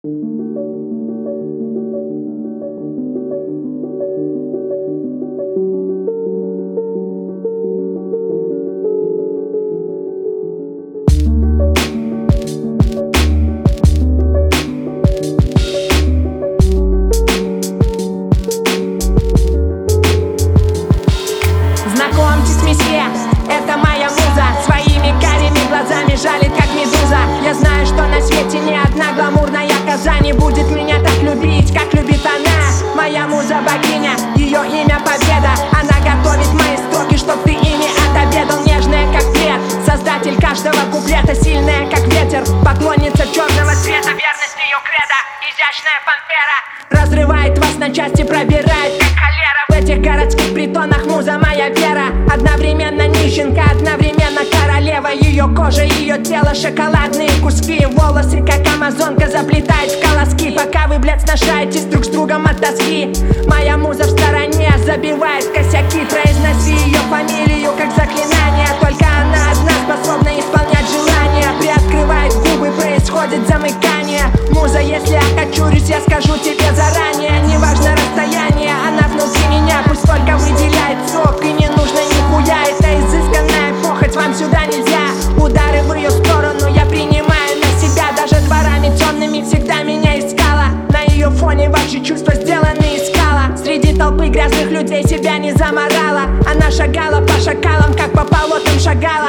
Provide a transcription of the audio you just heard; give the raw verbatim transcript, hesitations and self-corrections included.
Знакомьтесь, месье, это моя муза. Своими карими глазами жалит, как медуза. Я знаю, что на свете ни одна гламурная коза не будет меня так любить, как любит она. Моя муза богиня, ее имя Победа. Она готовит мои строки, чтоб ты ими отобедал. Нежная, как плед, создатель каждого куплета. Сильная, как ветер, поклонница черного цвета. Верность ее кредо, изящная пантера. Разрывает вас на части, пробирает, как холера. В этих городских притонах муза моя вера. Одновременно нищенка, одновременно королева. Ее кожа, ее тело, шоколадные куски. Волосы, как амазонка, заплетает в колоски. Пока вы, блядь, сношаетесь друг с другом от тоски. Моя муза в стороне забивает косяки. Произноси ее фамилию, как заклинание. Только она одна способна исполнять желания. Приоткрывает губы, происходит замыкание. Муза, если окочурюсь, я скажу тебе заранее. Неважно расстояние, она внутри меня. Пусть только выделяет сок, и не нужно нихуя. Это изысканная похоть, вам сюда нельзя. Удары в ее сторону я принимаю на себя. Даже дворами темными всегда меня искала. На ее фоне ваши чувства сделаны из скала. Среди толпы грязных людей себя не заморала. Она шагала по шакалам, как по болотам шагала.